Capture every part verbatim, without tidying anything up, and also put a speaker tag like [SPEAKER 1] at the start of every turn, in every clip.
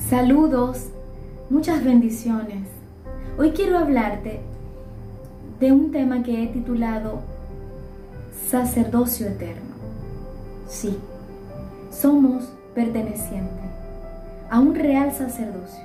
[SPEAKER 1] Saludos, muchas bendiciones. Hoy quiero hablarte de un tema que he titulado Sacerdocio Eterno. Sí, somos pertenecientes a un real sacerdocio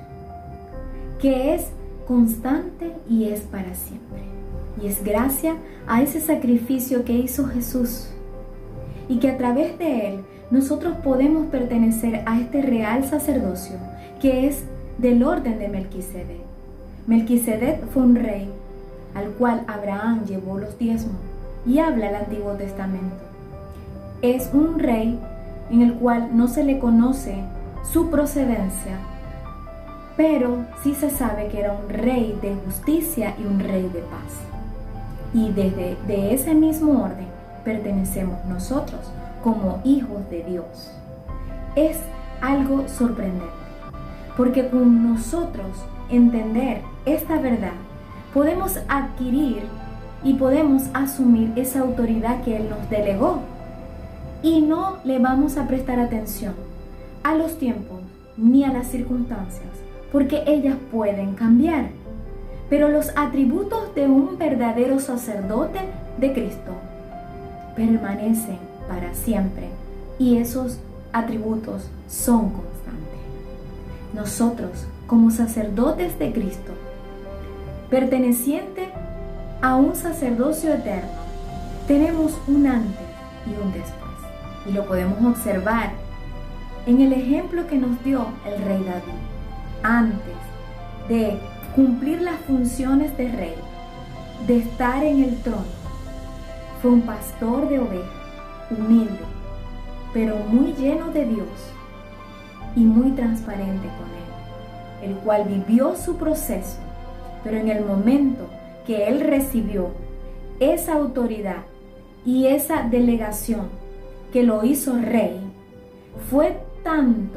[SPEAKER 1] que es constante y es para siempre. Y es gracias a ese sacrificio que hizo Jesús y que a través de él nosotros podemos pertenecer a este real sacerdocio que es del orden de Melquisedec. Melquisedec fue un rey al cual Abraham llevó los diezmos y habla el Antiguo Testamento. Es un rey en el cual no se le conoce su procedencia, pero sí se sabe que era un rey de justicia y un rey de paz. Y desde de ese mismo orden pertenecemos nosotros como hijos de Dios. Es algo sorprendente, porque con nosotros entender esta verdad, podemos adquirir y podemos asumir esa autoridad que Él nos delegó. Y no le vamos a prestar atención a los tiempos ni a las circunstancias, porque ellas pueden cambiar. Pero los atributos de un verdadero sacerdote de Cristo permanecen para siempre, y esos atributos son constantes. Nosotros, como sacerdotes de Cristo, pertenecientes a un sacerdocio eterno, tenemos un antes y un después. Y lo podemos observar en el ejemplo que nos dio el rey David. Antes de cumplir las funciones de rey, de estar en el trono, fue un pastor de ovejas, humilde, pero muy lleno de Dios y muy transparente con Él, el cual vivió su proceso, pero en el momento que Él recibió esa autoridad y esa delegación que lo hizo rey, fue tanto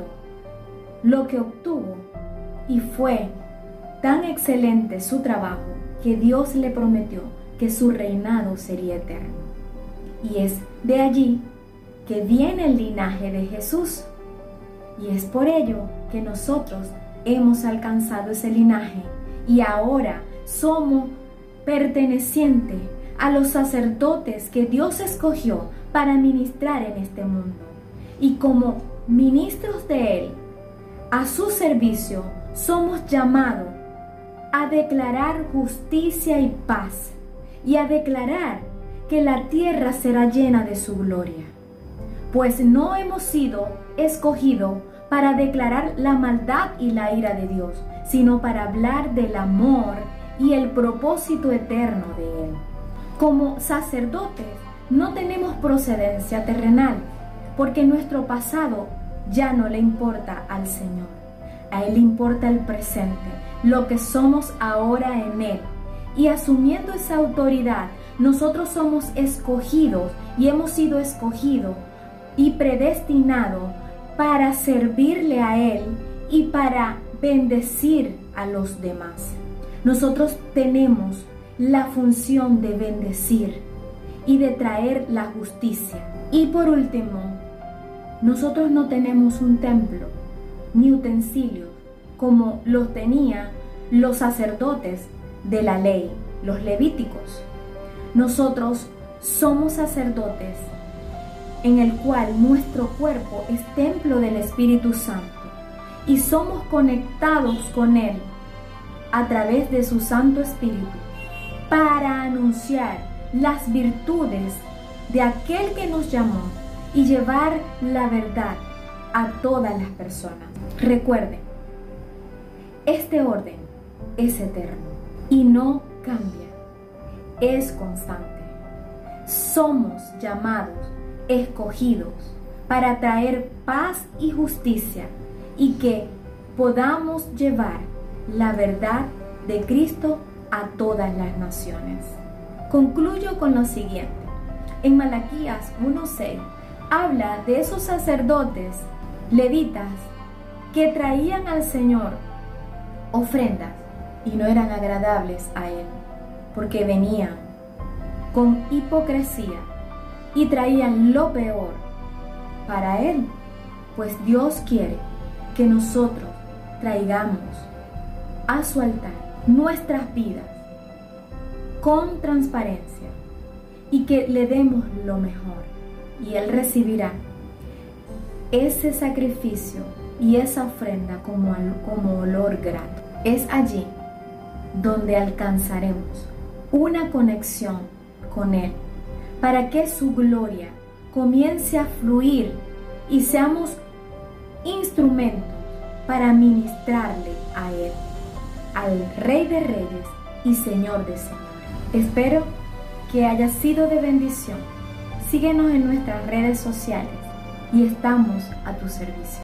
[SPEAKER 1] lo que obtuvo y fue tan excelente su trabajo que Dios le prometió que su reinado sería eterno. Y es de allí que viene el linaje de Jesús. Y es por ello que nosotros hemos alcanzado ese linaje y ahora somos pertenecientes a los sacerdotes que Dios escogió para ministrar en este mundo. Y como ministros de Él, a su servicio, somos llamados a declarar justicia y paz y a declarar que la tierra será llena de su gloria. Pues no hemos sido escogidos para declarar la maldad y la ira de Dios, sino para hablar del amor y el propósito eterno de Él. Como sacerdotes no tenemos procedencia terrenal, porque nuestro pasado ya no le importa al Señor. A Él le importa el presente, lo que somos ahora en Él. Y asumiendo esa autoridad, nosotros somos escogidos y hemos sido escogidos y predestinados para servirle a Él y para bendecir a los demás. Nosotros tenemos la función de bendecir y de traer la justicia. Y por último, nosotros no tenemos un templo ni utensilios como los tenían los sacerdotes de la ley, los levíticos. Nosotros somos sacerdotes en el cual nuestro cuerpo es templo del Espíritu Santo y somos conectados con Él a través de su Santo Espíritu para anunciar las virtudes de aquel que nos llamó y llevar la verdad a todas las personas. Recuerden, este orden es eterno y no cambia, es constante. Somos llamados, escogidos, para traer paz y justicia y que podamos llevar la verdad de Cristo a todas las naciones. Concluyo con lo siguiente. En Malaquías uno seis habla de esos sacerdotes levitas que traían al Señor ofrendas y no eran agradables a Él, porque venían con hipocresía y traían lo peor para Él, pues Dios quiere que nosotros traigamos a su altar nuestras vidas con transparencia y que le demos lo mejor, y Él recibirá ese sacrificio y esa ofrenda como, como olor grato. Es allí donde alcanzaremos una conexión con Él, para que su gloria comience a fluir y seamos instrumentos para ministrarle a Él, al Rey de Reyes y Señor de Señores. Espero que haya sido de bendición. Síguenos en nuestras redes sociales y estamos a tu servicio.